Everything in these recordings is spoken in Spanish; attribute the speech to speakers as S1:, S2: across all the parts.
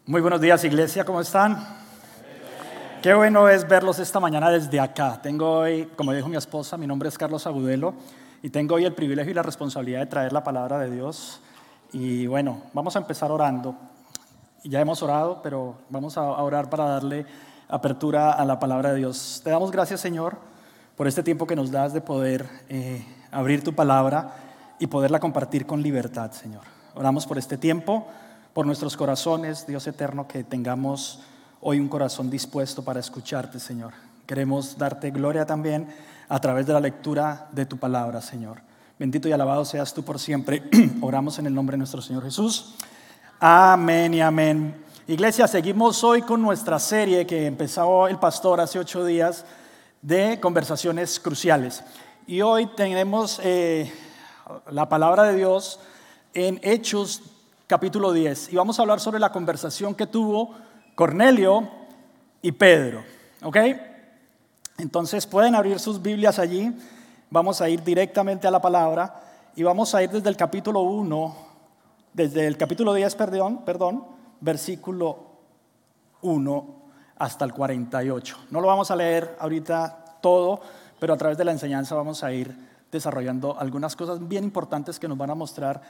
S1: Muy buenos días, iglesia, ¿cómo están? Qué bueno es verlos esta mañana desde acá. Tengo hoy, como dijo mi esposa, mi nombre es Carlos Agudelo y tengo hoy el privilegio y la responsabilidad de traer la palabra de Dios. Y bueno, vamos a empezar orando. Ya hemos orado, pero vamos a orar para darle apertura a la palabra de Dios. Te damos gracias, Señor, por este tiempo que nos das de poder abrir tu palabra y poderla compartir con libertad, Señor. Oramos por este tiempo, por nuestros corazones, Dios eterno, que tengamos hoy un corazón dispuesto para escucharte, Señor. Queremos darte gloria también a través de la lectura de tu palabra, Señor. Bendito y alabado seas tú por siempre. Oramos en el nombre de nuestro Señor Jesús. Amén y amén. Iglesia, seguimos hoy con nuestra serie que empezó el pastor hace 8 días de conversaciones cruciales. Y hoy tenemos la palabra de Dios en Hechos capítulo 10. Y vamos a hablar sobre la conversación que tuvo Cornelio y Pedro. ¿Ok? Entonces pueden abrir sus Biblias allí. Vamos a ir directamente a la palabra y vamos a ir desde el capítulo 1, desde el capítulo 10, versículo 1 hasta el 48. No lo vamos a leer ahorita todo, pero a través de la enseñanza vamos a ir desarrollando algunas cosas bien importantes que nos van a mostrar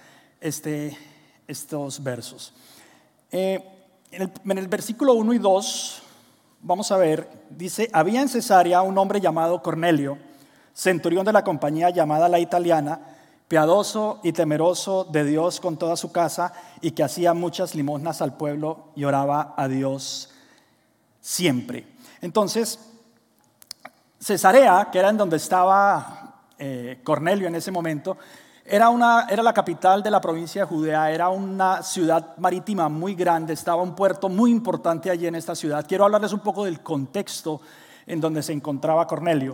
S1: estos versos. En el versículo 1 y 2 vamos a ver, dice: había en Cesarea un hombre llamado Cornelio, centurión de la compañía llamada La Italiana, piadoso y temeroso de Dios con toda su casa, y que hacía muchas limosnas al pueblo y oraba a Dios siempre. Entonces, Cesarea, que era en donde estaba Cornelio en ese momento, era la capital de la provincia de Judea, era una ciudad marítima muy grande, estaba un puerto muy importante allí en esta ciudad. Quiero hablarles un poco del contexto en donde se encontraba Cornelio.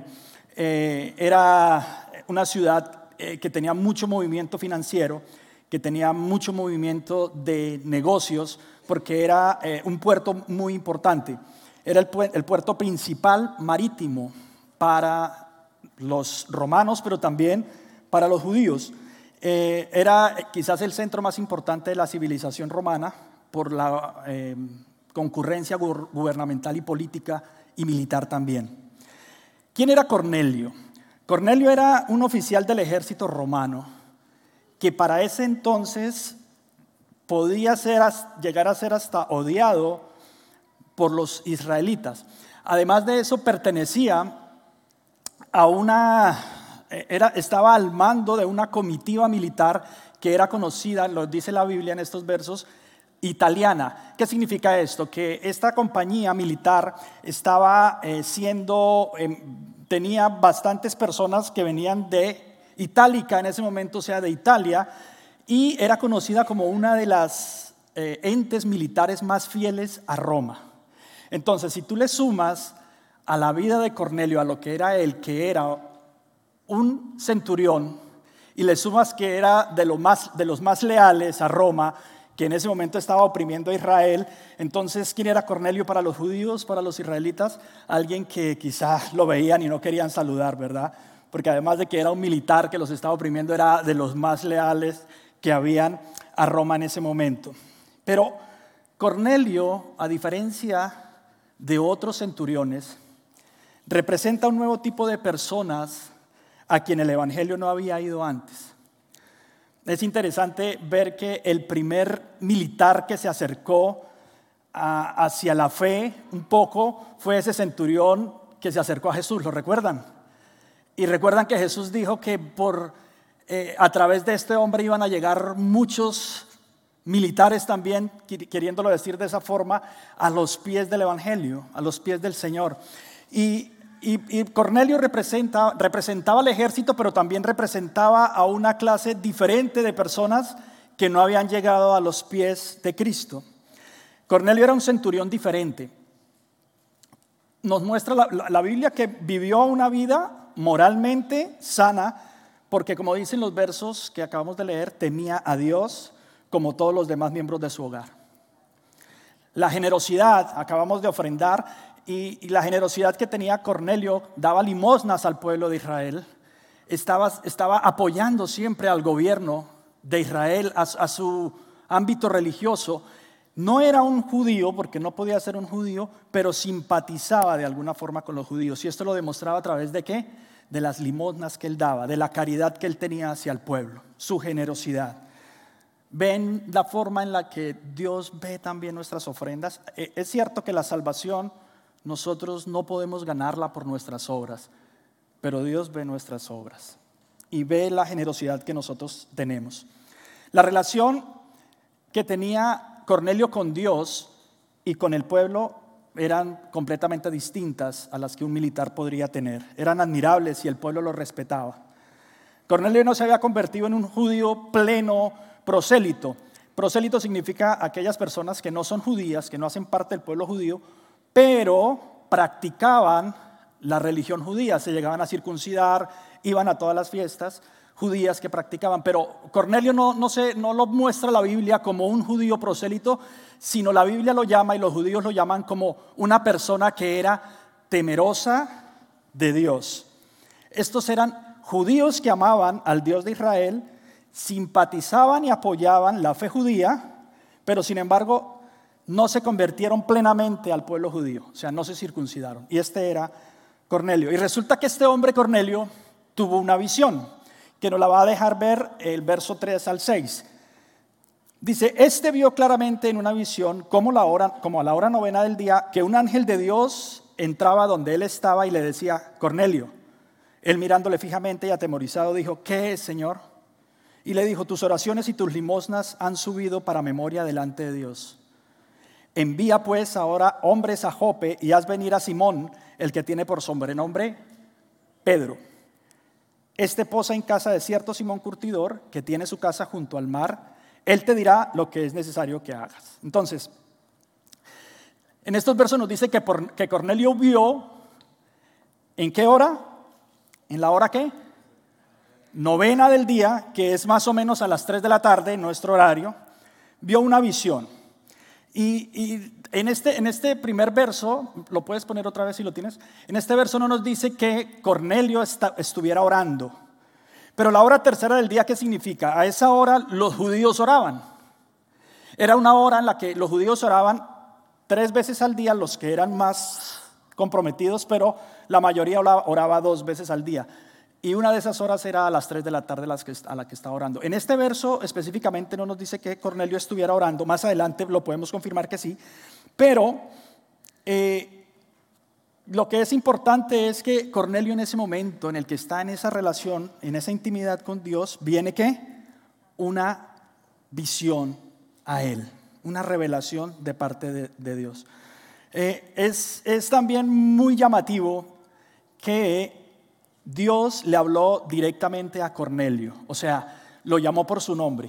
S1: Era una ciudad que tenía mucho movimiento financiero, que tenía mucho movimiento de negocios, porque era un puerto muy importante. Era el puerto principal marítimo para los romanos, pero también para los judíos. Era quizás el centro más importante de la civilización romana por la concurrencia gubernamental y política y militar también. ¿Quién era Cornelio? Cornelio era un oficial del ejército romano que para ese entonces podía llegar a ser hasta odiado por los israelitas. Además de eso, pertenecía a estaba al mando de una comitiva militar que era conocida, lo dice la Biblia en estos versos, italiana. ¿Qué significa esto? Que esta compañía militar estaba tenía bastantes personas que venían de Itálica en ese momento, o sea, de Italia, y era conocida como una de las entes militares más fieles a Roma. Entonces, si tú le sumas a la vida de Cornelio, a lo que era él, que era un centurión, y le sumas que era de los más leales a Roma, que en ese momento estaba oprimiendo a Israel, entonces, ¿quién era Cornelio para los judíos, para los israelitas? Alguien que quizás lo veían y no querían saludar, ¿verdad? Porque además de que era un militar que los estaba oprimiendo, era de los más leales que habían a Roma en ese momento. Pero Cornelio, a diferencia de otros centuriones, representa un nuevo tipo de personas a quien el evangelio no había ido antes. Es interesante ver que el primer militar que se acercó hacia la fe un poco fue ese centurión que se acercó a Jesús, ¿lo recuerdan? Y recuerdan que Jesús dijo que a través de este hombre iban a llegar muchos militares también, queriéndolo decir de esa forma, a los pies del evangelio, a los pies del Señor. Y Cornelio representaba al ejército, pero también representaba a una clase diferente de personas que no habían llegado a los pies de Cristo. Cornelio era un centurión diferente. Nos muestra la Biblia que vivió una vida moralmente sana, porque como dicen los versos que acabamos de leer, temía a Dios como todos los demás miembros de su hogar. La generosidad, acabamos de ofrendar, y la generosidad que tenía Cornelio, daba limosnas al pueblo de Israel, estaba apoyando siempre al gobierno de Israel, a su ámbito religioso, No era un judío, porque no podía ser un judío, pero simpatizaba de alguna forma con los judíos. Y esto lo demostraba a través de ¿qué? De las limosnas que él daba, de la caridad que él tenía hacia el pueblo, su generosidad. ¿Ven la forma en la que Dios ve también nuestras ofrendas? Es cierto que la salvación nosotros no podemos ganarla por nuestras obras, pero Dios ve nuestras obras y ve la generosidad que nosotros tenemos. La relación que tenía Cornelio con Dios y con el pueblo eran completamente distintas a las que un militar podría tener. Eran admirables y el pueblo lo respetaba. Cornelio no se había convertido en un judío pleno prosélito. Prosélito significa aquellas personas que no son judías, que no hacen parte del pueblo judío, pero practicaban la religión judía, se llegaban a circuncidar, iban a todas las fiestas judías que practicaban. Pero Cornelio no lo muestra la Biblia como un judío prosélito, sino la Biblia lo llama y los judíos lo llaman como una persona que era temerosa de Dios. Estos eran judíos que amaban al Dios de Israel, simpatizaban y apoyaban la fe judía, pero sin embargo no se convirtieron plenamente al pueblo judío, o sea, no se circuncidaron. Y este era Cornelio. Y resulta que este hombre Cornelio tuvo una visión, que nos la va a dejar ver el verso 3 al 6. Dice, este vio claramente en una visión como a la hora novena del día, que un ángel de Dios entraba donde él estaba y le decía, Cornelio. Él mirándole fijamente y atemorizado dijo, ¿qué es, Señor? Y le dijo, tus oraciones y tus limosnas han subido para memoria delante de Dios. Envía pues ahora hombres a Jope y haz venir a Simón, el que tiene por sobrenombre Pedro. Este posa en casa de cierto Simón curtidor, que tiene su casa junto al mar. Él te dirá lo que es necesario que hagas. Entonces, en estos versos nos dice que Cornelio vio, ¿en qué hora? ¿En la hora qué? Novena del día, que es más o menos a las 3 de la tarde, nuestro horario, vio una visión. Y en este primer verso, lo puedes poner otra vez si lo tienes, en este verso no nos dice que Cornelio estuviera orando. Pero la hora tercera del día, ¿qué significa? A esa hora los judíos oraban. Era una hora en la que los judíos oraban 3 veces al día, los que eran más comprometidos, pero la mayoría oraba 2 veces al día. Y una de esas horas era a las 3 de la tarde a la que estaba orando. En este verso específicamente no nos dice que Cornelio estuviera orando. Más adelante lo podemos confirmar que sí. Pero lo que es importante es que Cornelio en ese momento en el que está en esa relación, en esa intimidad con Dios, viene ¿qué? Una visión a él, una revelación de parte de Dios. Es también muy llamativo que Dios le habló directamente a Cornelio, o sea, lo llamó por su nombre.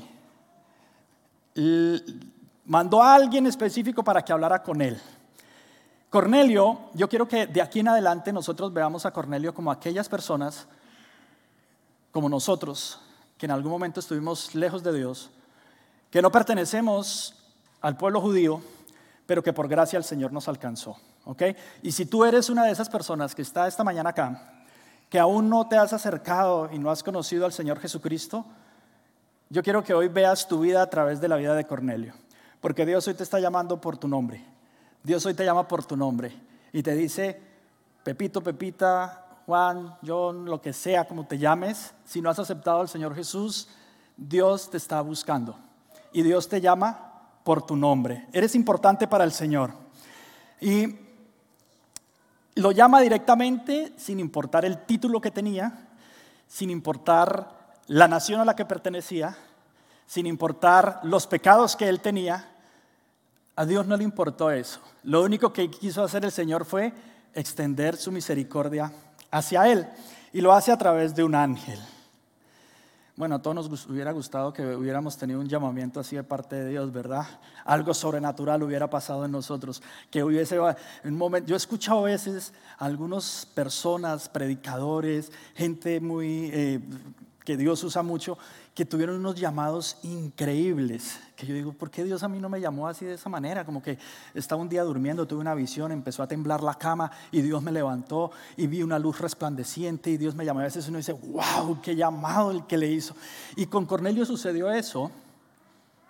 S1: Mandó a alguien específico para que hablara con él. Cornelio, yo quiero que de aquí en adelante nosotros veamos a Cornelio como aquellas personas, como nosotros, que en algún momento estuvimos lejos de Dios, que no pertenecemos al pueblo judío, pero que por gracia el Señor nos alcanzó. ¿Okay? Y si tú eres una de esas personas que está esta mañana acá, que aún no te has acercado y no has conocido al Señor Jesucristo, yo quiero que hoy veas tu vida a través de la vida de Cornelio, porque Dios hoy te está llamando por tu nombre. Dios hoy te llama por tu nombre y te dice, Pepito, Pepita, Juan, John, lo que sea como te llames, si no has aceptado al Señor Jesús, Dios te está buscando y Dios te llama por tu nombre. Eres importante para el Señor. Y lo llama directamente sin importar el título que tenía, sin importar la nación a la que pertenecía, sin importar los pecados que él tenía. A Dios no le importó eso. Lo único que quiso hacer el Señor fue extender su misericordia hacia él. Y lo hace a través de un ángel. Bueno, a todos nos hubiera gustado que hubiéramos tenido un llamamiento así de parte de Dios, ¿verdad? Algo sobrenatural hubiera pasado en nosotros. Que hubiese un momento. Yo he escuchado a veces a algunas personas, predicadores, gente muy que Dios usa mucho, que tuvieron unos llamados increíbles. Que yo digo, ¿por qué Dios a mí no me llamó así de esa manera? Como que estaba un día durmiendo, tuve una visión, empezó a temblar la cama y Dios me levantó y vi una luz resplandeciente y Dios me llamó. A veces uno dice, wow, qué llamado el que le hizo. Y con Cornelio sucedió eso,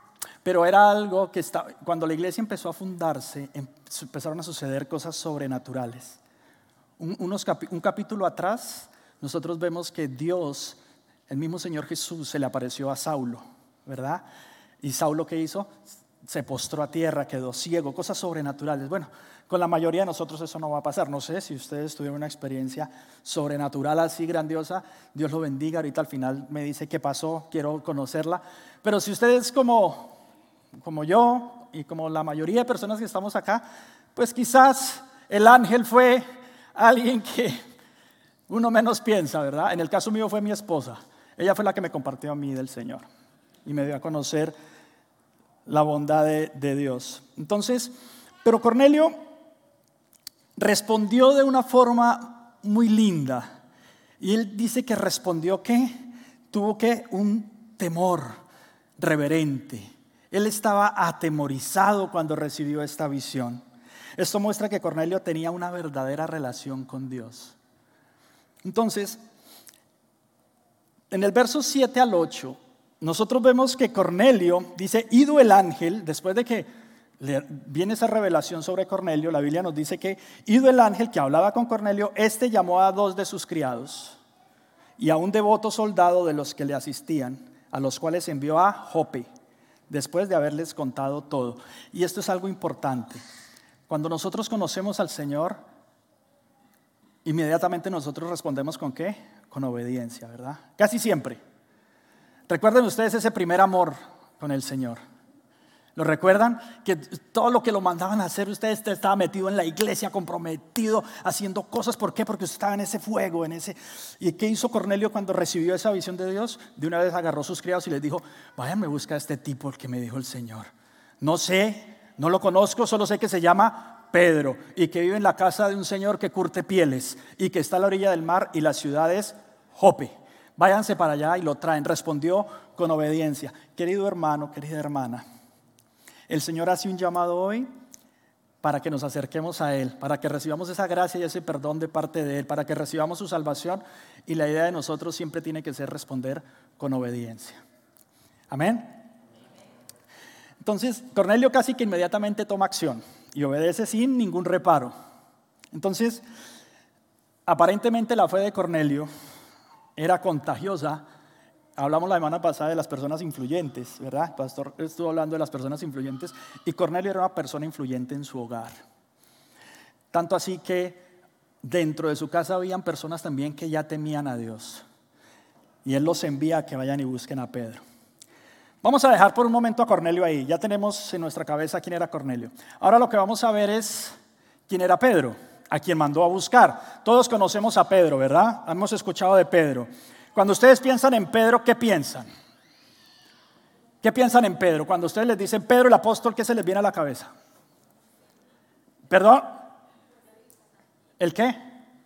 S1: pero era algo que cuando la iglesia empezó a fundarse, empezaron a suceder cosas sobrenaturales. Un capítulo atrás, nosotros vemos que Dios, el mismo Señor Jesús, se le apareció a Saulo, ¿verdad? Y Saulo, ¿qué hizo? Se postró a tierra, quedó ciego, cosas sobrenaturales. Bueno, con la mayoría de nosotros eso no va a pasar. No sé si ustedes tuvieron una experiencia sobrenatural así grandiosa, Dios lo bendiga. Ahorita al final me dice qué pasó, quiero conocerla. Pero si ustedes como yo y como la mayoría de personas que estamos acá, pues quizás el ángel fue alguien que uno menos piensa, ¿verdad? En el caso mío fue mi esposa. Ella fue la que me compartió a mí del Señor y me dio a conocer la bondad de Dios. Entonces, pero Cornelio respondió de una forma muy linda. Y él dice que respondió que tuvo un temor reverente. Él estaba atemorizado cuando recibió esta visión. Esto muestra que Cornelio tenía una verdadera relación con Dios. Entonces, en el verso 7 al 8, nosotros vemos que Cornelio dice, ido el ángel, después de que viene esa revelación sobre Cornelio, la Biblia nos dice que ido el ángel que hablaba con Cornelio, este llamó a 2 de sus criados y a un devoto soldado de los que le asistían, a los cuales envió a Jope, después de haberles contado todo. Y esto es algo importante. Cuando nosotros conocemos al Señor, inmediatamente nosotros respondemos ¿con qué? Con obediencia, ¿verdad? Casi siempre. Recuerden ustedes ese primer amor con el Señor. ¿Lo recuerdan? Que todo lo que lo mandaban a hacer, usted estaba metido en la iglesia, comprometido, haciendo cosas. ¿Por qué? Porque usted estaba en ese fuego, ¿Y qué hizo Cornelio cuando recibió esa visión de Dios? De una vez agarró a sus criados y les dijo, váyanme a buscar a este tipo, el que me dijo el Señor. No sé, no lo conozco, solo sé que se llama Pedro y que vive en la casa de un señor que curte pieles y que está a la orilla del mar y la ciudad es Jope. Váyanse para allá y lo traen. Respondió con obediencia. Querido hermano, querida hermana, el Señor hace un llamado hoy para que nos acerquemos a Él, para que recibamos esa gracia y ese perdón de parte de Él, para que recibamos su salvación, y la idea de nosotros siempre tiene que ser responder con obediencia. Amén. Entonces Cornelio casi que inmediatamente toma acción y obedece sin ningún reparo. Entonces, aparentemente la fe de Cornelio era contagiosa. Hablamos la semana pasada de las personas influyentes, ¿verdad? El pastor estuvo hablando de las personas influyentes y Cornelio era una persona influyente en su hogar. Tanto así que dentro de su casa habían personas también que ya temían a Dios. Y él los envía a que vayan y busquen a Pedro. Vamos a dejar por un momento a Cornelio ahí. Ya tenemos en nuestra cabeza quién era Cornelio. Ahora lo que vamos a ver es quién era Pedro, a quien mandó a buscar. Todos conocemos a Pedro, ¿verdad? Hemos escuchado de Pedro. Cuando ustedes piensan en Pedro, ¿qué piensan? ¿Qué piensan en Pedro? Cuando ustedes les dicen Pedro el apóstol, ¿qué se les viene a la cabeza? ¿Perdón? ¿El qué?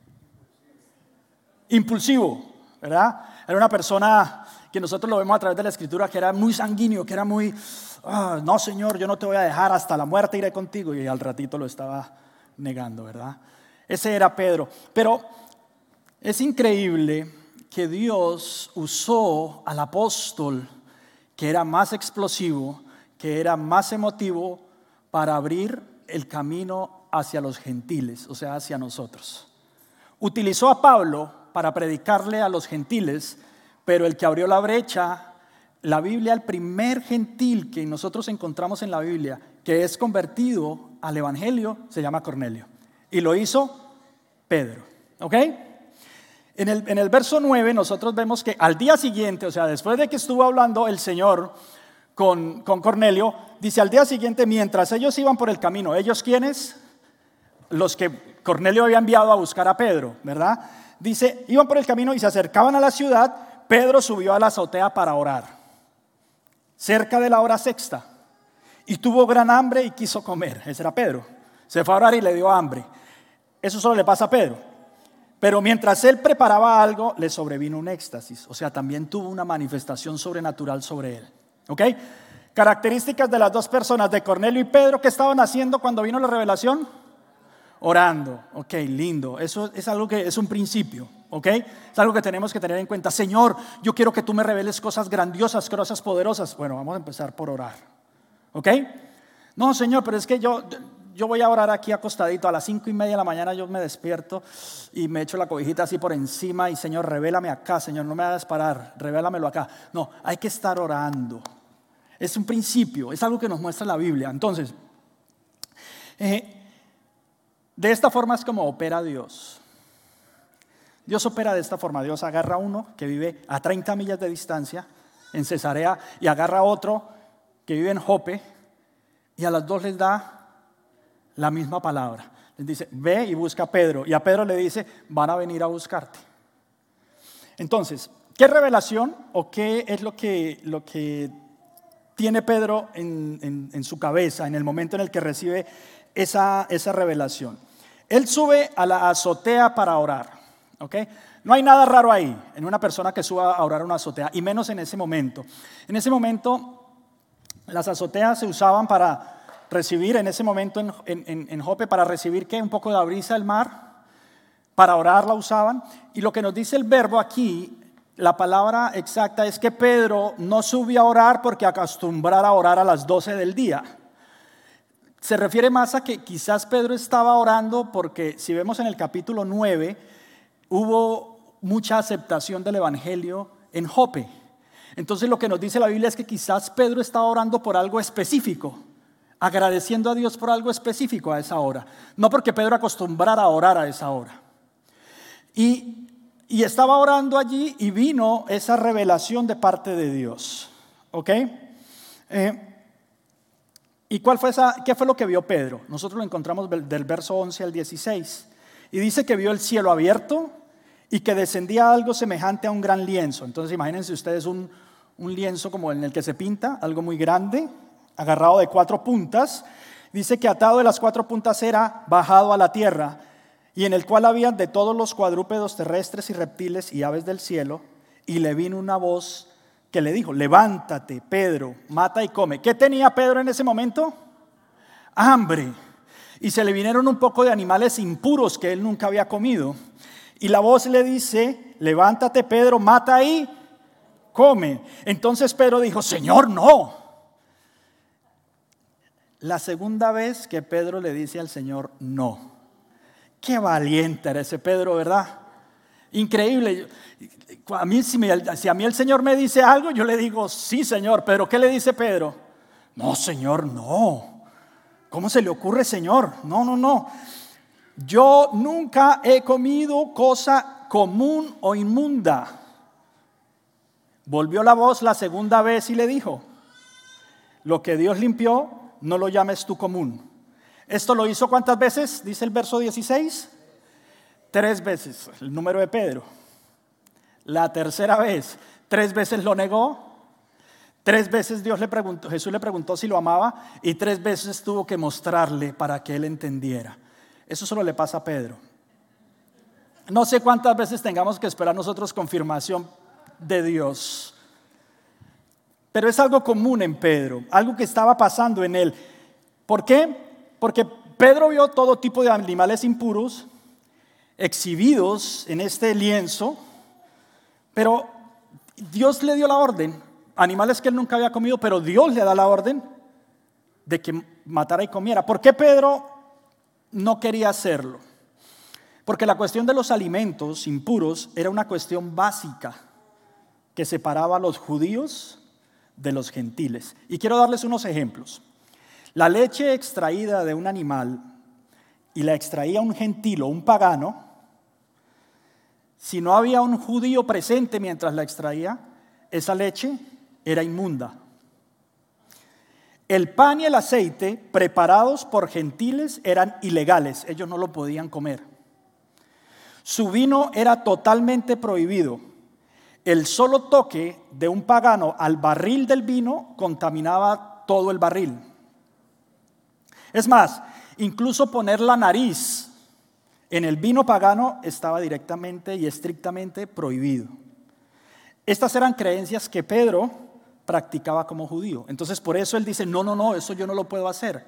S1: Impulsivo, ¿verdad? Era una persona que nosotros lo vemos a través de la Escritura, que era muy sanguíneo, que era muy, no Señor, yo no te voy a dejar, hasta la muerte iré contigo, y al ratito lo estaba negando, ¿verdad? Ese era Pedro. Pero es increíble que Dios usó al apóstol que era más explosivo, que era más emotivo, para abrir el camino hacia los gentiles, o sea, hacia nosotros. Utilizó a Pablo para predicarle a los gentiles, pero el que abrió la brecha, la Biblia, el primer gentil que nosotros encontramos en la Biblia, que es convertido al evangelio, se llama Cornelio. Y lo hizo Pedro, ¿ok? En el verso 9 nosotros vemos que al día siguiente, o sea, después de que estuvo hablando el Señor con Cornelio, dice al día siguiente, mientras ellos iban por el camino, ¿ellos quiénes? Los que Cornelio había enviado a buscar a Pedro, ¿verdad? Dice, iban por el camino y se acercaban a la ciudad, Pedro subió a la azotea para orar, cerca de la hora sexta, y tuvo gran hambre y quiso comer. Ese era Pedro. Se fue a orar y le dio hambre. Eso solo le pasa a Pedro. Pero mientras él preparaba algo, le sobrevino un éxtasis. O sea, también tuvo una manifestación sobrenatural sobre él. ¿Ok? Características de las dos personas, de Cornelio y Pedro, ¿qué estaban haciendo cuando vino la revelación? Orando. Ok, lindo. Eso es algo que es un principio. ¿Ok? Es algo que tenemos que tener en cuenta. Señor, yo quiero que tú me reveles cosas grandiosas, cosas poderosas. Bueno, vamos a empezar por orar. ¿Ok? No, Señor, pero es que yo voy a orar aquí acostadito. A las 5:30 de la mañana yo me despierto y me echo la cobijita así por encima y Señor, revélame acá, Señor, no me hagas parar, revélamelo acá. No, hay que estar orando. Es un principio, es algo que nos muestra la Biblia. Entonces, de esta forma es como opera Dios. Dios opera de esta forma. Dios agarra a uno que vive a 30 millas de distancia en Cesarea y agarra a otro que vive en Jope y a las dos les da la misma palabra. Les dice, ve y busca a Pedro. Y a Pedro le dice, van a venir a buscarte. Entonces, ¿qué revelación o qué es lo que tiene Pedro en su cabeza en el momento en el que recibe esa revelación? Él sube a la azotea para orar. ¿Okay? No hay nada raro ahí en una persona que suba a orar a una azotea, y menos en ese momento. En ese momento las azoteas se usaban para recibir, en ese momento en Jope, para recibir ¿qué? Un poco de brisa del mar, para orar la usaban. Y lo que nos dice el verbo aquí, la palabra exacta es que Pedro no subió a orar porque acostumbrara a orar a las 12 del día. Se refiere más a que quizás Pedro estaba orando porque si vemos en el capítulo 9, hubo mucha aceptación del evangelio en Jope. Entonces lo que nos dice la Biblia es que quizás Pedro estaba orando por algo específico, agradeciendo a Dios por algo específico a esa hora. No porque Pedro acostumbrara a orar a esa hora. Y estaba orando allí y vino esa revelación de parte de Dios. ¿Ok? ¿Y qué fue lo que vio Pedro? Nosotros lo encontramos del verso 11 al 16. Y dice que vio el cielo abierto y que descendía algo semejante a un gran lienzo. Entonces imagínense ustedes un lienzo como en el que se pinta, algo muy grande, agarrado de 4 puntas. Dice que atado de las 4 puntas era bajado a la tierra, y en el cual había de todos los cuadrúpedos terrestres y reptiles y aves del cielo. Y le vino una voz que le dijo, levántate, Pedro, mata y come. ¿Qué tenía Pedro en ese momento? Hambre. Y se le vinieron un poco de animales impuros que él nunca había comido. Y la voz le dice, levántate, Pedro, mata y come. Entonces Pedro dijo, Señor, no. La segunda vez que Pedro le dice al Señor, no. Qué valiente era ese Pedro, ¿verdad? Increíble. Si a mí el Señor me dice algo, yo le digo, sí, Señor. Pero ¿qué le dice Pedro? No, Señor, no. ¿Cómo se le ocurre, Señor? No. Yo nunca he comido cosa común o inmunda. Volvió la voz la segunda vez y le dijo, lo que Dios limpió, no lo llames tú común. ¿Esto lo hizo cuántas veces? Dice el verso 16. 3 veces, el número de Pedro. La tercera vez, 3 veces lo negó. 3 veces Jesús le preguntó si lo amaba, y 3 veces tuvo que mostrarle para que él entendiera. Eso solo le pasa a Pedro. No sé cuántas veces tengamos que esperar nosotros confirmación de Dios, pero es algo común en Pedro, algo que estaba pasando en él. ¿Por qué? Porque Pedro vio todo tipo de animales impuros exhibidos en este lienzo, pero Dios le dio la orden, animales que él nunca había comido, pero Dios le da la orden de que matara y comiera. ¿Por qué Pedro no quería hacerlo? Porque la cuestión de los alimentos impuros era una cuestión básica que separaba a los judíos de los gentiles. Y quiero darles unos ejemplos. La leche extraída de un animal y la extraía un gentil o un pagano, si no había un judío presente mientras la extraía, esa leche era inmunda. El pan y el aceite preparados por gentiles eran ilegales, ellos no lo podían comer. Su vino era totalmente prohibido. El solo toque de un pagano al barril del vino contaminaba todo el barril. Es más, incluso poner la nariz en el vino pagano estaba directamente y estrictamente prohibido. Estas eran creencias que Pedro practicaba como judío. Entonces por eso él dice, no, eso yo no lo puedo hacer.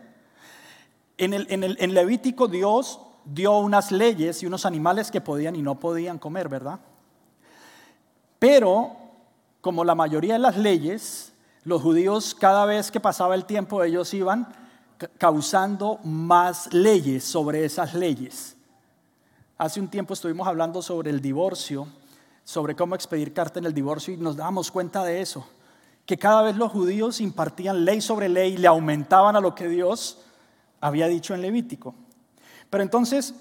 S1: En Levítico Dios dio unas leyes y unos animales que podían y no podían comer, ¿verdad? Pero como la mayoría de las leyes Los judíos, cada vez que pasaba el tiempo, ellos iban causando más leyes sobre esas leyes. Hace un tiempo estuvimos hablando sobre el divorcio, sobre cómo expedir carta en el divorcio, y nos dábamos cuenta de eso, que cada vez los judíos impartían ley sobre ley, le aumentaban a lo que Dios había dicho en Levítico. Pero entonces,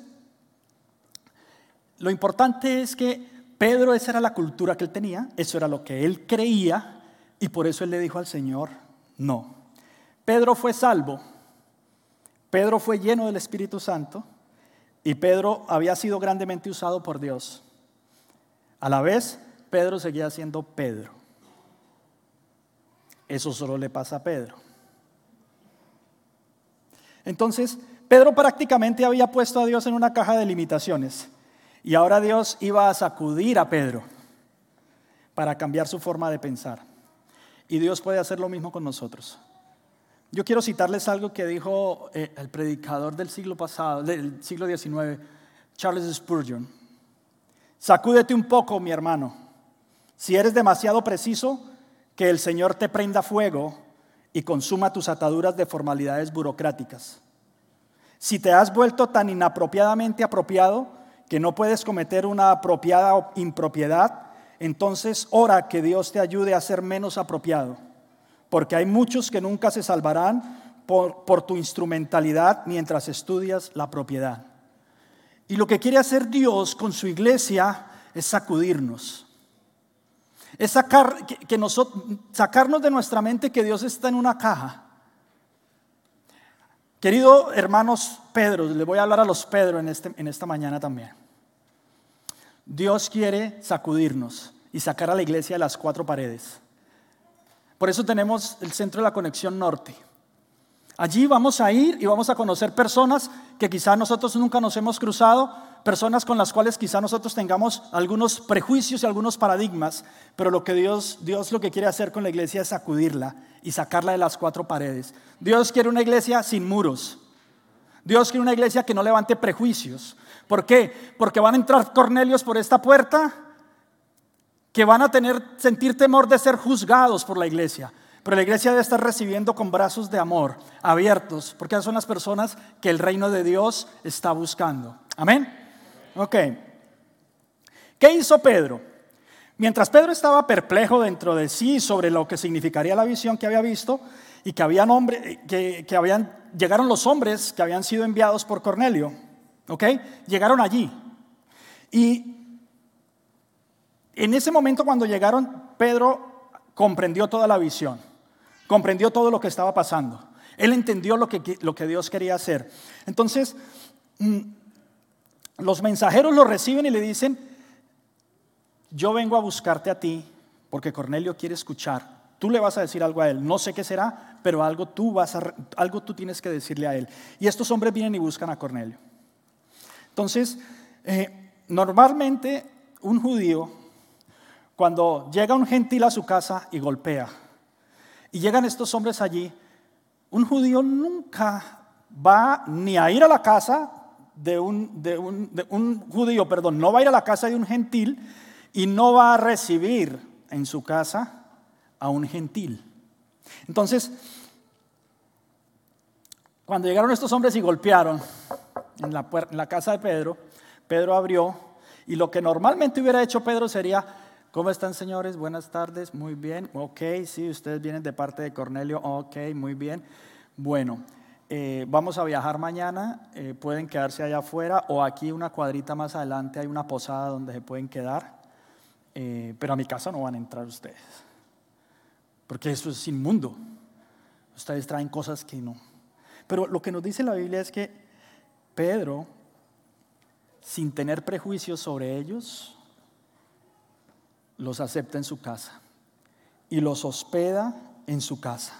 S1: lo importante es que Pedro, esa era la cultura que él tenía, eso era lo que él creía, y por eso él le dijo al Señor, no. Pedro fue salvo, Pedro fue lleno del Espíritu Santo, y Pedro había sido grandemente usado por Dios. A la vez, Pedro seguía siendo Pedro. Eso solo le pasa a Pedro. Entonces, Pedro prácticamente había puesto a Dios en una caja de limitaciones. Y ahora Dios iba a sacudir a Pedro para cambiar su forma de pensar. Y Dios puede hacer lo mismo con nosotros. Yo quiero citarles algo que dijo el predicador del siglo pasado, del siglo XIX, Charles Spurgeon. Sacúdete un poco, mi hermano. Si eres demasiado preciso, que el Señor te prenda fuego y consuma tus ataduras de formalidades burocráticas. Si te has vuelto tan inapropiadamente apropiado que no puedes cometer una apropiada impropiedad, entonces ora que Dios te ayude a ser menos apropiado, porque hay muchos que nunca se salvarán por tu instrumentalidad mientras estudias la propiedad. Y lo que quiere hacer Dios con su iglesia es sacudirnos. Es sacarnos de nuestra mente que Dios está en una caja. Queridos hermanos Pedro, les voy a hablar a los Pedro en esta mañana también. Dios quiere sacudirnos y sacar a la iglesia de las cuatro paredes. Por eso tenemos el Centro de la Conexión Norte. Allí vamos a ir y vamos a conocer personas que quizás nosotros nunca nos hemos cruzado, personas con las cuales quizás nosotros tengamos algunos prejuicios y algunos paradigmas, pero lo que Dios lo que quiere hacer con la iglesia es sacudirla y sacarla de las cuatro paredes. Dios quiere una iglesia sin muros. Dios quiere una iglesia que no levante prejuicios. ¿Por qué? Porque van a entrar Cornelios por esta puerta que van a sentir temor de ser juzgados por la iglesia. Pero la iglesia debe estar recibiendo con brazos de amor abiertos, porque esas son las personas que el reino de Dios está buscando. ¿Amén? Ok. ¿Qué hizo Pedro? Mientras Pedro estaba perplejo dentro de sí sobre lo que significaría la visión que había visto y que llegaron los hombres que habían sido enviados por Cornelio. ¿Ok? Llegaron allí. Y en ese momento cuando llegaron, Pedro comprendió toda la visión. Comprendió todo lo que estaba pasando. Él entendió lo que Dios quería hacer. Entonces, los mensajeros lo reciben y le dicen: yo vengo a buscarte a ti porque Cornelio quiere escuchar. Tú le vas a decir algo a él. No sé qué será, pero algo tú tienes que decirle a él. Y estos hombres vienen y buscan a Cornelio. Entonces, normalmente un judío, cuando llega un gentil a su casa y golpea, y llegan estos hombres allí, un judío nunca va ni a ir a la casa no va a ir a la casa de un gentil y no va a recibir en su casa a un gentil. Entonces, cuando llegaron estos hombres y golpearon en la casa de Pedro, Pedro abrió, y lo que normalmente hubiera hecho Pedro sería: ¿cómo están, señores? Buenas tardes, muy bien. Ok, sí, ustedes vienen de parte de Cornelio. Ok, muy bien. Bueno, vamos a viajar mañana, pueden quedarse allá afuera o aquí una cuadrita más adelante hay una posada donde se pueden quedar, pero a mi casa no van a entrar ustedes, porque eso es inmundo. Ustedes traen cosas que no. Pero lo que nos dice la Biblia es que Pedro, sin tener prejuicios sobre ellos, los acepta en su casa y los hospeda en su casa.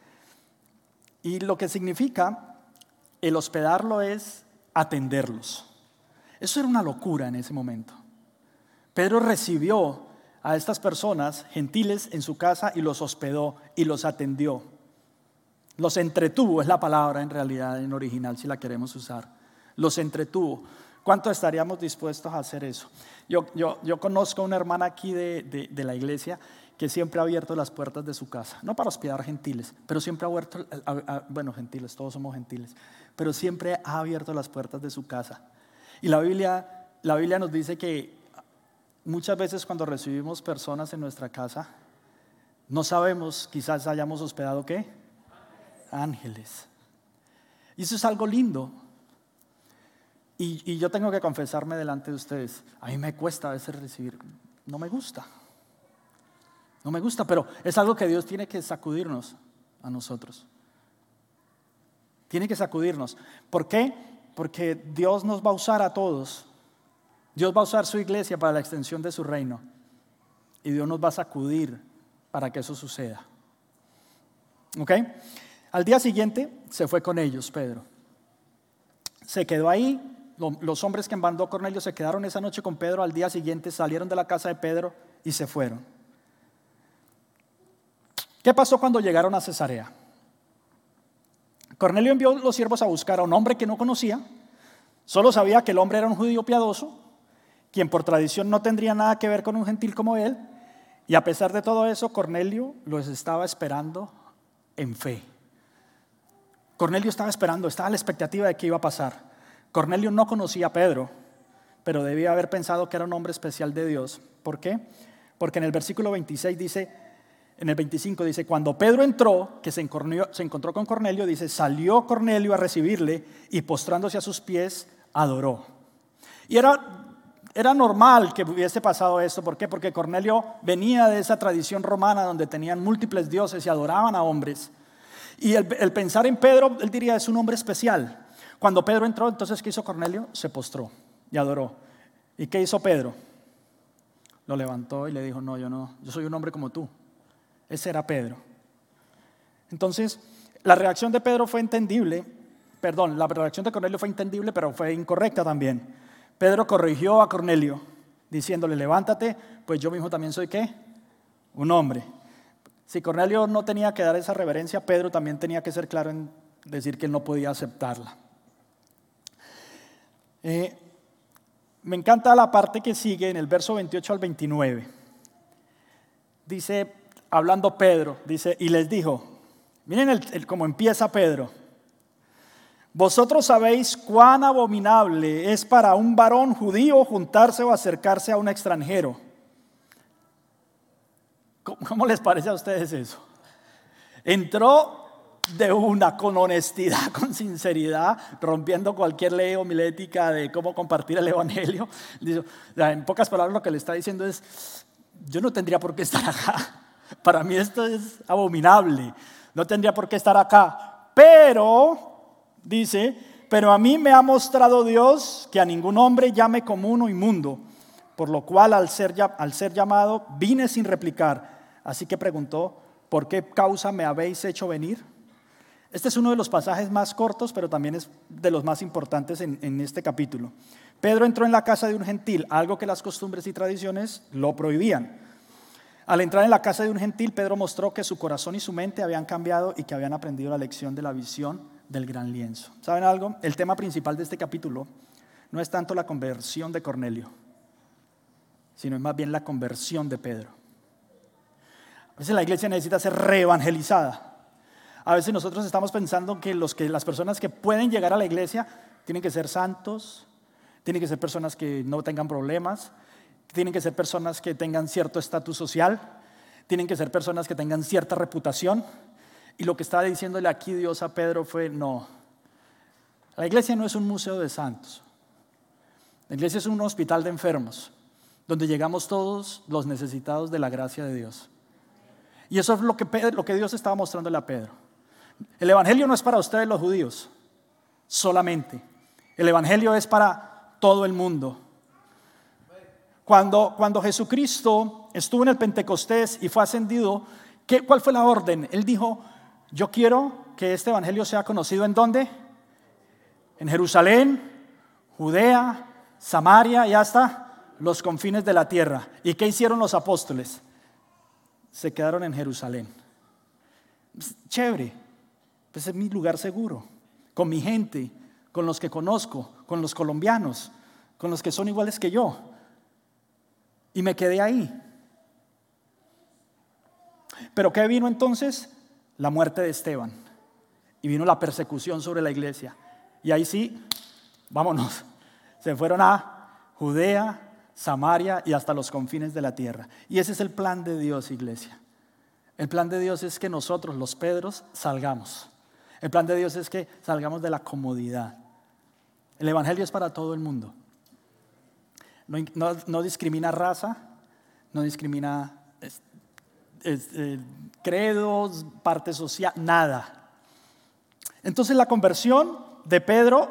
S1: Y lo que significa el hospedarlo es atenderlos. Eso era una locura en ese momento. Pedro recibió a estas personas gentiles en su casa y los hospedó y los atendió. Los entretuvo, es la palabra en realidad en original si la queremos usar. Los entretuvo. ¿Cuánto estaríamos dispuestos a hacer eso? Yo conozco a una hermana aquí de la iglesia que siempre ha abierto las puertas de su casa, no para hospedar gentiles, pero siempre ha abierto, bueno, gentiles, todos somos gentiles, pero siempre ha abierto las puertas de su casa. Y la Biblia nos dice que muchas veces cuando recibimos personas en nuestra casa, no sabemos, quizás hayamos hospedado ¿qué? Ángeles. Y eso es algo lindo. Y yo tengo que confesarme delante de ustedes, a mí me cuesta a veces recibir, no me gusta, pero es algo que Dios tiene que sacudirnos a nosotros. Tiene que sacudirnos. ¿Por qué? Porque Dios nos va a usar a todos. Dios va a usar su iglesia para la extensión de su reino. Y Dios nos va a sacudir para que eso suceda. ¿Ok? Al día siguiente se fue con ellos Pedro. Se quedó ahí. Los hombres que mandó Cornelio se quedaron esa noche con Pedro. Al día siguiente salieron de la casa de Pedro y se fueron. ¿Qué pasó cuando llegaron a Cesarea? Cornelio envió los siervos a buscar a un hombre que no conocía. Solo sabía que el hombre era un judío piadoso, quien por tradición no tendría nada que ver con un gentil como él. Y a pesar de todo eso, Cornelio los estaba esperando en fe. Cornelio estaba esperando, estaba a la expectativa de qué iba a pasar. Cornelio no conocía a Pedro, pero debía haber pensado que era un hombre especial de Dios. ¿Por qué? Porque en el versículo 26 dice, en el 25 dice, cuando Pedro entró, que se encontró con Cornelio, dice, salió Cornelio a recibirle y postrándose a sus pies, adoró. Y era normal que hubiese pasado esto. ¿Por qué? Porque Cornelio venía de esa tradición romana donde tenían múltiples dioses y adoraban a hombres. Y el pensar en Pedro, él diría, es un hombre especial. Cuando Pedro entró, entonces, ¿qué hizo Cornelio? Se postró y adoró. ¿Y qué hizo Pedro? Lo levantó y le dijo, no, yo soy un hombre como tú. Ese era Pedro. Entonces, la reacción de Pedro fue entendible. La reacción de Cornelio fue entendible, pero fue incorrecta también. Pedro corrigió a Cornelio, diciéndole, levántate, pues yo mismo también soy, ¿qué? Un hombre. Si Cornelio no tenía que dar esa reverencia, Pedro también tenía que ser claro en decir que él no podía aceptarla. Me encanta la parte que sigue en el verso 28 al 29. Dice, hablando Pedro, dice, y les dijo, miren cómo empieza Pedro. Vosotros sabéis cuán abominable es para un varón judío juntarse o acercarse a un extranjero. ¿Cómo les parece a ustedes eso? Entró de una, con honestidad, con sinceridad, rompiendo cualquier ley homilética de cómo compartir el evangelio. En pocas palabras lo que le está diciendo es, yo no tendría por qué estar acá. Para mí esto es abominable. No tendría por qué estar acá. Pero, dice, pero a mí me ha mostrado Dios que a ningún hombre llame común o inmundo. Por lo cual al ser llamado vine sin replicar. Así que preguntó, ¿por qué causa me habéis hecho venir? Este es uno de los pasajes más cortos, pero también es de los más importantes en este capítulo. Pedro entró en la casa de un gentil, algo que las costumbres y tradiciones lo prohibían. Al entrar en la casa de un gentil, Pedro mostró que su corazón y su mente habían cambiado y que habían aprendido la lección de la visión del gran lienzo. ¿Saben algo? El tema principal de este capítulo no es tanto la conversión de Cornelio, sino es más bien la conversión de Pedro. A veces la iglesia necesita ser reevangelizada. A veces nosotros estamos pensando que las personas que pueden llegar a la iglesia tienen que ser santos, tienen que ser personas que no tengan problemas, tienen que ser personas que tengan cierto estatus social, tienen que ser personas que tengan cierta reputación. Y lo que estaba diciéndole aquí Dios a Pedro fue, no, la iglesia no es un museo de santos. La iglesia es un hospital de enfermos, donde llegamos todos los necesitados de la gracia de Dios. Y eso es lo que Dios estaba mostrándole a Pedro. El evangelio no es para ustedes los judíos solamente. El evangelio es para todo el mundo. Cuando Jesucristo estuvo en el Pentecostés y fue ascendido, ¿cuál fue la orden? Él dijo, yo quiero que este evangelio sea conocido ¿en dónde? En Jerusalén, Judea, Samaria y hasta los confines de la tierra. ¿Y qué hicieron los apóstoles? Se quedaron en Jerusalén. Chévere. Ese es mi lugar seguro, con mi gente, con los que conozco, con los colombianos, con los que son iguales que yo. Y me quedé ahí. Pero ¿qué vino entonces? La muerte de Esteban. Y vino la persecución sobre la iglesia. Y ahí sí, vámonos. Se fueron a Judea, Samaria y hasta los confines de la tierra. Y ese es el plan de Dios, iglesia. El plan de Dios es que nosotros, los Pedros, salgamos. El plan de Dios es que salgamos de la comodidad. El evangelio es para todo el mundo. No discrimina raza, no discrimina credos, parte social, nada. Entonces la conversión de Pedro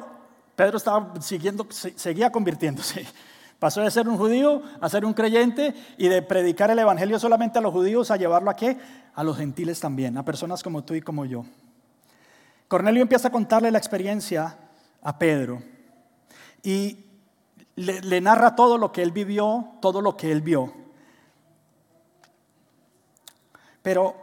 S1: seguía convirtiéndose. Pasó de ser un judío a ser un creyente y de predicar el evangelio solamente a los judíos a llevarlo ¿a qué? A los gentiles también, a personas como tú y como yo. Cornelio empieza a contarle la experiencia a Pedro y le narra todo lo que él vivió, todo lo que él vio. Pero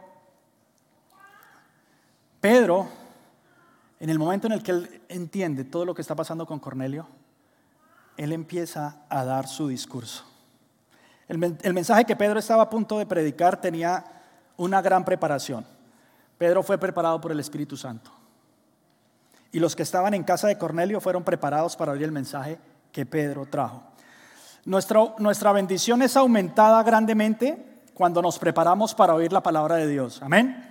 S1: Pedro, en el momento en el que él entiende todo lo que está pasando con Cornelio, él empieza a dar su discurso. El mensaje que Pedro estaba a punto de predicar tenía una gran preparación. Pedro fue preparado por el Espíritu Santo. Y los que estaban en casa de Cornelio fueron preparados para oír el mensaje que Pedro trajo. Nuestra bendición es aumentada grandemente cuando nos preparamos para oír la palabra de Dios. Amén.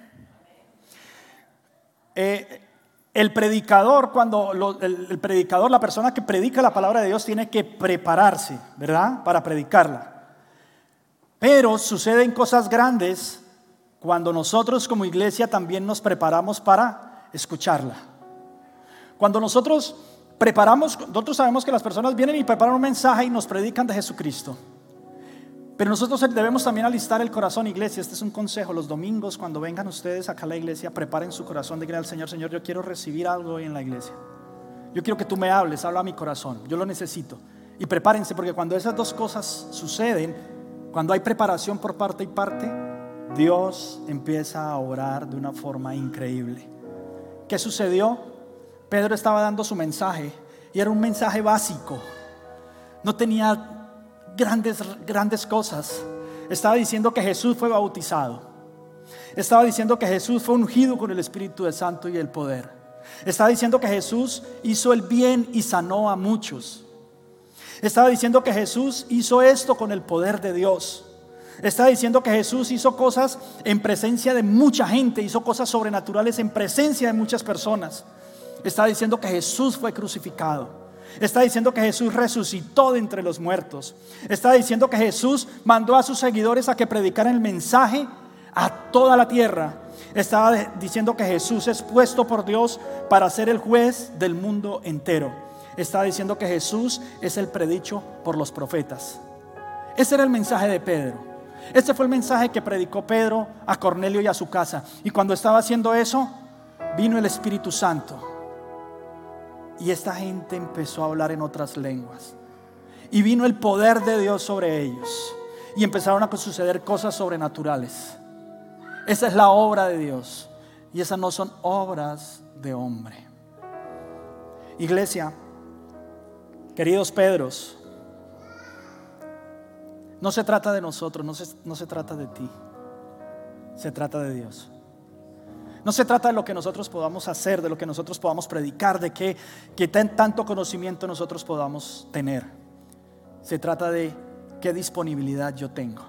S1: El predicador, el predicador, la persona que predica la palabra de Dios tiene que prepararse, ¿verdad? Para predicarla. Pero suceden cosas grandes cuando nosotros como iglesia también nos preparamos para escucharla. Cuando nosotros sabemos que las personas vienen y preparan un mensaje y nos predican de Jesucristo. Pero nosotros debemos también alistar el corazón, iglesia. Este es un consejo. Los domingos, cuando vengan ustedes acá a la iglesia, preparen su corazón, díganle al Señor: Señor, yo quiero recibir algo hoy en la iglesia. Yo quiero que tú me hables, habla a mi corazón. Yo lo necesito. Y prepárense, porque cuando esas dos cosas suceden, cuando hay preparación por parte y parte, Dios empieza a orar de una forma increíble. ¿Qué sucedió? Pedro estaba dando su mensaje y era un mensaje básico. No tenía grandes cosas. Estaba diciendo que Jesús fue bautizado. Estaba diciendo que Jesús fue ungido con el Espíritu Santo y el poder. Estaba diciendo que Jesús hizo el bien y sanó a muchos. Estaba diciendo que Jesús hizo esto con el poder de Dios. Estaba diciendo que Jesús hizo cosas en presencia de mucha gente, hizo cosas sobrenaturales en presencia de muchas personas. Está diciendo que Jesús fue crucificado. Está diciendo que Jesús resucitó de entre los muertos. Está diciendo que Jesús mandó a sus seguidores a que predicaran el mensaje a toda la tierra. Estaba diciendo que Jesús es puesto por Dios para ser el juez del mundo entero. Está diciendo que Jesús es el predicho por los profetas. Ese era el mensaje de Pedro. Este fue el mensaje que predicó Pedro a Cornelio y a su casa. Y cuando estaba haciendo eso, vino el Espíritu Santo. Y esta gente empezó a hablar en otras lenguas. Y vino el poder de Dios sobre ellos. Y empezaron a suceder cosas sobrenaturales. Esa es la obra de Dios. Y esas no son obras de hombre. Iglesia, queridos Pedros, no se trata de nosotros, no se trata de ti. Se trata de Dios. No se trata de lo que nosotros podamos hacer, de lo que nosotros podamos predicar, de qué tanto conocimiento nosotros podamos tener. Se trata de qué disponibilidad yo tengo.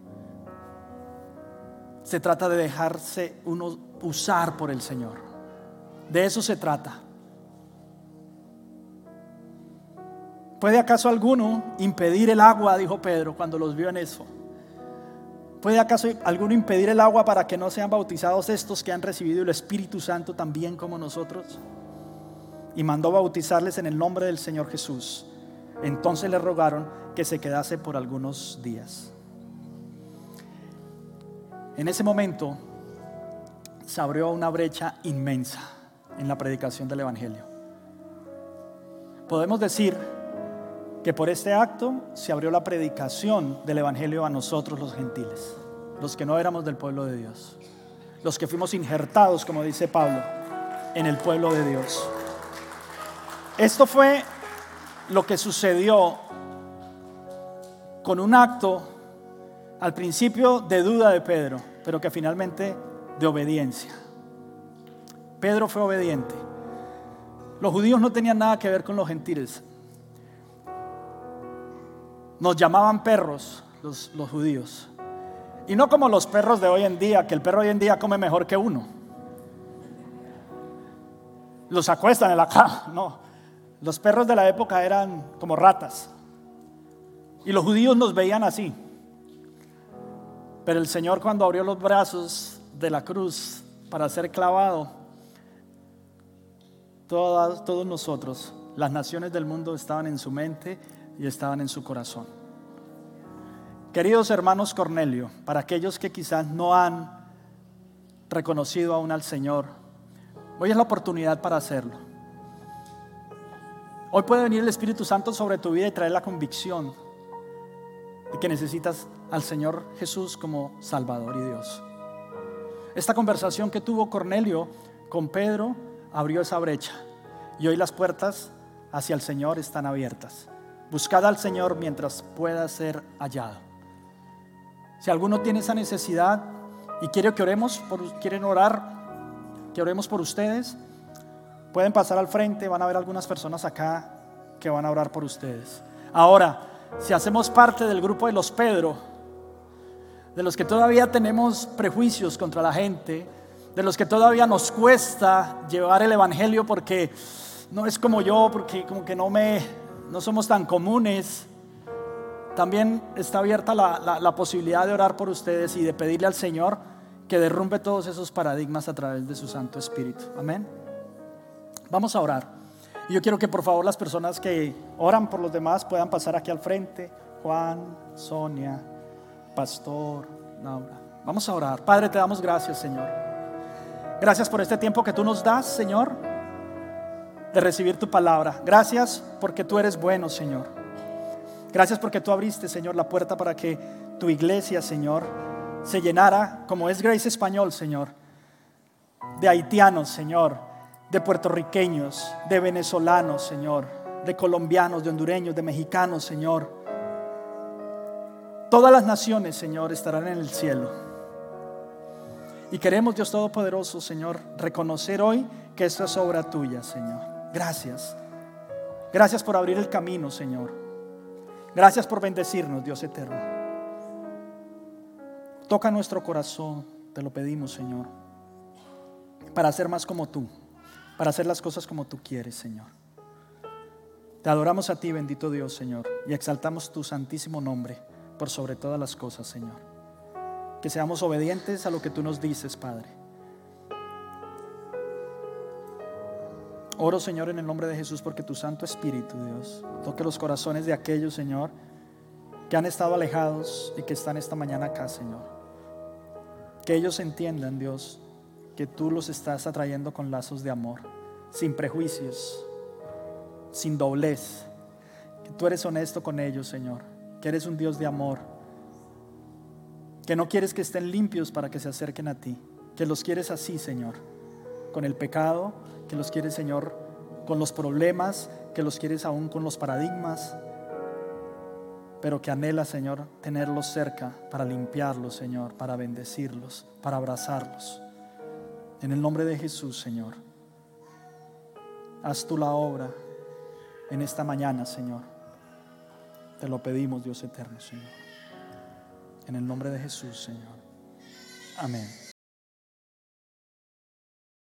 S1: Se trata de dejarse uno usar por el Señor. De eso se trata. ¿Puede acaso alguno impedir el agua? Dijo Pedro cuando los vio en eso. ¿Puede acaso alguno impedir el agua para que no sean bautizados estos que han recibido el Espíritu Santo también como nosotros? Y mandó bautizarles en el nombre del Señor Jesús. Entonces le rogaron que se quedase por algunos días. En ese momento se abrió una brecha inmensa en la predicación del Evangelio. Podemos decir que por este acto se abrió la predicación del Evangelio a nosotros los gentiles, los que no éramos del pueblo de Dios, los que fuimos injertados, como dice Pablo, en el pueblo de Dios. Esto fue lo que sucedió con un acto al principio de duda de Pedro, pero que finalmente de obediencia. Pedro fue obediente. Los judíos no tenían nada que ver con los gentiles. Nos llamaban perros los judíos. Y no como los perros de hoy en día, que el perro hoy en día come mejor que uno. Los acuestan en la cama. No, los perros de la época eran como ratas. Y los judíos nos veían así. Pero el Señor, cuando abrió los brazos de la cruz para ser clavado, todos nosotros, las naciones del mundo, estaban en su mente y estaban en su corazón. Queridos hermanos Cornelio, para aquellos que quizás no han reconocido aún al Señor, hoy es la oportunidad para hacerlo. Hoy puede venir el Espíritu Santo sobre tu vida y traer la convicción de que necesitas al Señor Jesús como Salvador y Dios. Esta conversación que tuvo Cornelio con Pedro abrió esa brecha, y hoy las puertas hacia el Señor están abiertas. Buscad al Señor mientras pueda ser hallado. Si alguno tiene esa necesidad y quieren orar, que oremos por ustedes, pueden pasar al frente. Van a haber algunas personas acá que van a orar por ustedes. Ahora, si hacemos parte del grupo de los Pedro, de los que todavía tenemos prejuicios contra la gente, de los que todavía nos cuesta llevar el evangelio porque no es como yo, porque como que no somos tan comunes, también está abierta la posibilidad de orar por ustedes y de pedirle al Señor que derrumbe todos esos paradigmas a través de su Santo Espíritu. Amén. Vamos a orar. Y yo quiero que por favor las personas que oran por los demás puedan pasar aquí al frente. Juan, Sonia, Pastor, Laura. Vamos a orar. Padre, te damos gracias, Señor. Gracias por este tiempo que tú nos das, Señor, de recibir tu palabra. Gracias porque tú eres bueno, Señor. Gracias porque tú abriste, Señor, la puerta para que tu iglesia, Señor, se llenara, como es Grace Español, Señor, de haitianos, Señor, de puertorriqueños, de venezolanos, Señor, de colombianos, de hondureños, de mexicanos, Señor. Todas las naciones, Señor, estarán en el cielo. Y queremos, Dios Todopoderoso, Señor, reconocer hoy que esto es obra tuya, Señor. Gracias. Gracias por abrir el camino, Señor. Gracias por bendecirnos, Dios eterno. Toca nuestro corazón, te lo pedimos, Señor, para ser más como tú, para hacer las cosas como tú quieres, Señor. Te adoramos a ti, bendito Dios, Señor, y exaltamos tu santísimo nombre por sobre todas las cosas, Señor. Que seamos obedientes a lo que tú nos dices, Padre. Oro, Señor, en el nombre de Jesús, porque tu Santo Espíritu, Dios, toque los corazones de aquellos, Señor, que han estado alejados y que están esta mañana acá, Señor. Que ellos entiendan, Dios, que tú los estás atrayendo con lazos de amor, sin prejuicios, sin doblez. Que tú eres honesto con ellos, Señor, que eres un Dios de amor, que no quieres que estén limpios para que se acerquen a ti, que los quieres así, Señor, con el pecado, que los quieres, Señor, con los problemas, que los quieres aún con los paradigmas, pero que anhelas, Señor, tenerlos cerca para limpiarlos, Señor, para bendecirlos, para abrazarlos. En el nombre de Jesús, Señor, haz tú la obra en esta mañana, Señor. Te lo pedimos, Dios eterno, Señor. En el nombre de Jesús, Señor. Amén.